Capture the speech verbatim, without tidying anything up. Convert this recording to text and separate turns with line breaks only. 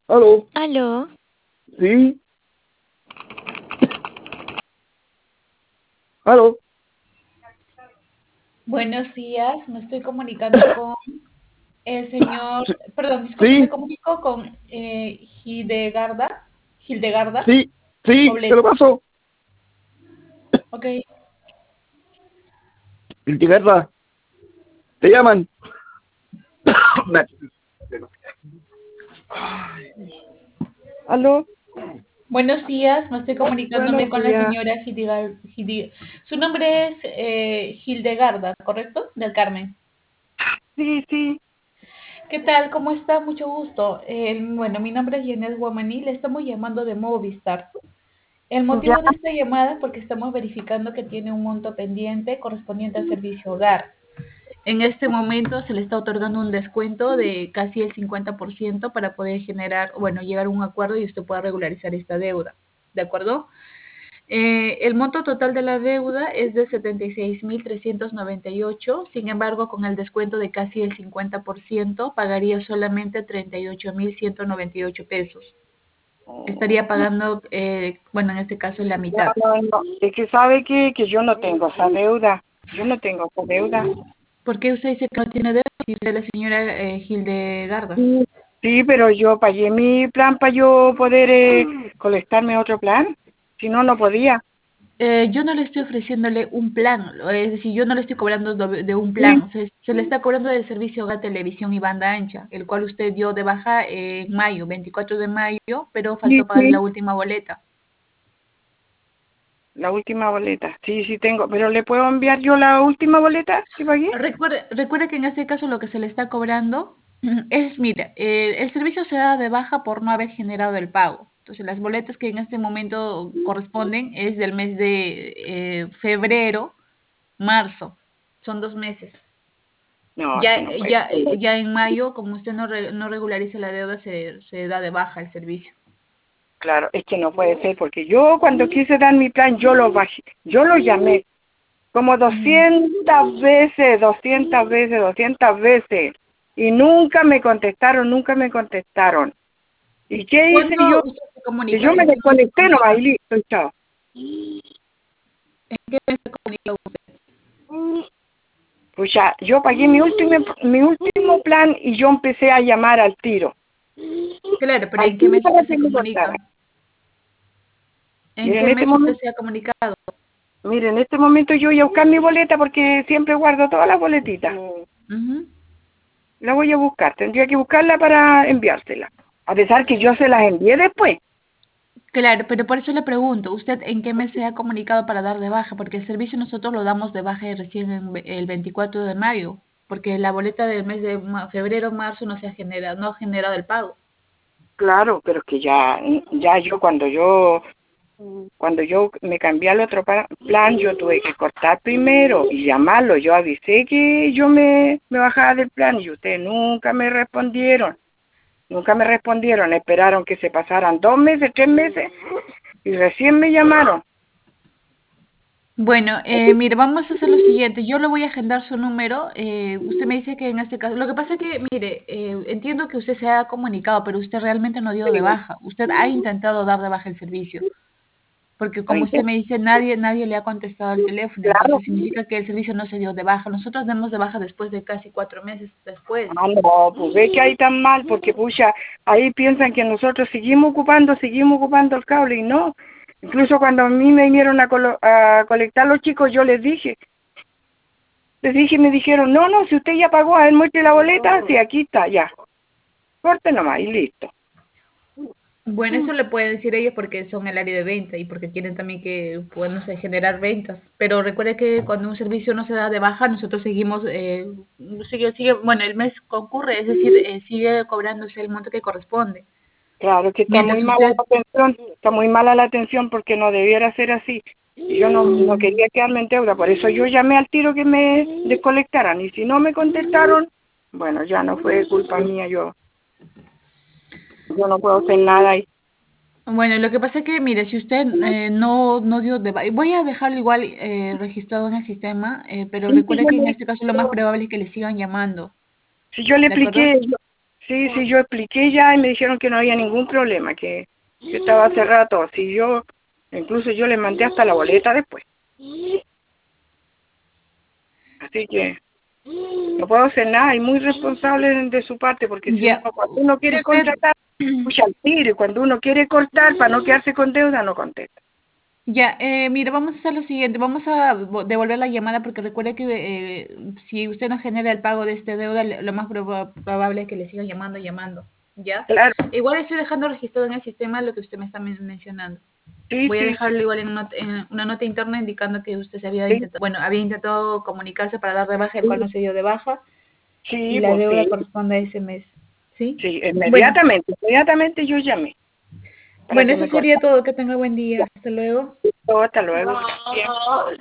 ¿Aló?
Aló,
¿Sí? ¿Aló?
Buenos días, me estoy comunicando con el señor, perdón, disculpe, me
¿Sí?
comunico con eh, Hildegarda, Hildegarda
¿Sí? ¿Sí? ¿Te lo
Poblete.
paso?
Ok,
Iltigarra, te llaman. ¿Aló?
buenos días, me estoy
Buenos
comunicándome con la
días.
señora Hildegarda. Su nombre es eh, Hildegarda, ¿correcto? Del Carmen.
Sí, sí.
¿Qué tal? ¿Cómo está? Mucho gusto. Eh, bueno, mi nombre es Janet Guamaní, le estamos llamando de Movistar. El
Ya.
motivo de esta llamada es porque estamos verificando que tiene un monto pendiente correspondiente al servicio hogar. En este momento se le está otorgando un descuento de casi el cincuenta por ciento para poder generar, bueno, llegar a un acuerdo y usted pueda regularizar esta deuda. ¿De acuerdo? Eh, el monto total de la deuda es de setenta y seis mil trescientos noventa y ocho. Sin embargo, con el descuento de casi el cincuenta por ciento, pagaría solamente treinta y ocho mil ciento noventa y ocho pesos. Estaría pagando, eh, bueno, en este caso la
No,
mitad.
no, no. Es que sabe que, que yo no tengo esa deuda. Yo no tengo esa deuda.
¿Por qué usted dice que no tiene deuda si usted es la señora eh, Hildegarda?
Sí, sí, pero yo pagué mi plan para yo poder eh, colectarme otro plan. Si no, no podía.
Eh, yo no le estoy ofreciéndole un plan, es decir, yo no le estoy cobrando do- de un
Sí,
plan, se, se le está cobrando del servicio de televisión y banda ancha, el cual usted dio de baja en mayo, veinticuatro de mayo, pero
sí,
faltó pagar la
sí.
última boleta.
La última boleta. Sí, sí tengo. Pero ¿le puedo enviar yo la última boleta que pagué?
Recuerde, recuerde que en este caso lo que se le está cobrando es, mira, eh, el servicio se da de baja por no haber generado el pago. Entonces, las boletas que en este momento corresponden es del mes de eh, febrero, marzo, son dos meses.
No,
Ya,
así no puede
ya,
ser.
ya en mayo, como usted no, re- no regulariza la deuda, se, se da de baja el servicio.
Claro, es que no puede ser, porque yo cuando quise dar mi plan, yo lo bajé, yo lo llamé como
Ujú.
doscientas veces, doscientas veces, doscientas veces, y nunca me contestaron, nunca me contestaron. ¿Y qué hice
¿Cuándo
yo?
usted se
Que
comunica?
yo me
¿En qué mes se
desconecté nomás
comunica?
y listo, y chao.
¿En qué mes se comunica usted?
Pues ya, yo pagué mi último, mi último plan y yo empecé a llamar al tiro.
Claro, pero
Al
¿en qué
tiro
mes
para
usted
que
se
me
comunica?
cortara.
¿En
Miren,
qué
en este
mes usted
momento,
se ha comunicado?
miren, en este momento yo voy a buscar mi boleta porque siempre guardo todas las boletitas.
Ujú.
La voy a buscar, tendría que buscarla para enviársela. A pesar que yo se las envié después.
Claro, pero por eso le pregunto, ¿usted en qué mes se ha comunicado para dar de baja? Porque el servicio nosotros lo damos de baja recién en ve- el veinticuatro de mayo, porque la boleta del mes de ma- febrero, marzo no se ha generado, no ha generado el pago.
Claro, pero es que ya, ya yo cuando yo, cuando yo me cambié al otro pa- plan, yo tuve que cortar primero y llamarlo. Yo avisé que yo me, me bajaba del plan y ustedes nunca me respondieron. Nunca me respondieron. Esperaron que se pasaran dos meses, tres meses y recién me llamaron.
Bueno, eh, mire, vamos a hacer lo siguiente. Yo le voy a agendar su número. Eh, usted me dice que en este caso, lo que pasa es que, mire, eh, entiendo que usted se ha comunicado, pero usted realmente no dio de baja. Usted ha intentado dar de baja el servicio, porque como usted me dice, nadie, nadie le ha contestado al teléfono,
Claro.
entonces significa que el servicio no se dio de baja. Nosotros damos de baja después de casi cuatro meses después.
Ah, no, pues ve que ahí tan mal, porque pucha, ahí piensan que nosotros seguimos ocupando, seguimos ocupando el cable y no. Incluso cuando a mí me vinieron a, colo- a colectar los chicos, yo les dije, les dije, me dijeron, no, no, si usted ya pagó, a ver, muestre la boleta, sí, aquí está, ya, corte nomás y listo.
Bueno, eso le pueden decir ellos porque son el área de venta y porque quieren también que, pues, no sé, generar ventas. Pero recuerde que cuando un servicio no se da de baja, nosotros seguimos, eh, sigue, sigue, bueno, el mes concurre, es decir, eh, sigue cobrándose el monto que corresponde.
Claro que está muy
Mientras
mala
usted,
la atención, está muy mala la atención porque no debiera ser así. Y yo no, no quería quedarme en deuda, por eso yo llamé al tiro que me desconectaran y si no me contestaron, bueno, ya no fue culpa mía, yo, yo no puedo hacer nada ahí.
bueno, lo que pasa es que, mire, si usted eh, no, no dio de baja, voy a dejarlo igual eh, registrado en el sistema, eh, pero
Sí, sí,
recuerde
yo
que en
le,
este caso lo más probable es que le sigan llamando,
si yo le
¿de acuerdo?
expliqué, Sí, sí, yo expliqué ya y me dijeron que no había ningún problema, que, que estaba cerrado todo. Sí, yo, incluso yo le mandé hasta la boleta después. Así que no puedo hacer nada y muy responsable de su parte, porque si uno,
Ya,
cuando uno quiere
usted,
contratar, escucha al tiro, y cuando uno quiere cortar para no quedarse con deuda, no contesta.
ya, eh, mira, vamos a hacer lo siguiente, vamos a vo- devolver la llamada porque recuerde que eh, si usted no genera el pago de esta deuda, le- lo más proba- probable es que le sigan llamando, llamando, ¿ya?
Claro,
Igual estoy dejando registrado en el sistema lo que usted me está men- mencionando.
sí,
Voy a
sí, sí,
dejarlo igual en, not- en una nota interna indicando que usted se había
sí,
intentado, bueno, había intentado comunicarse para dar de baja, el cual
sí,
no se dio de baja, y
sí,
la
pues
deuda
sí,
corresponde a ese mes, ¿sí?
sí,
Bueno,
inmediatamente, inmediatamente yo llamé para
bueno,
que
eso
me
sería
cortara.
todo, que tenga buen día, hasta luego.
Hasta luego.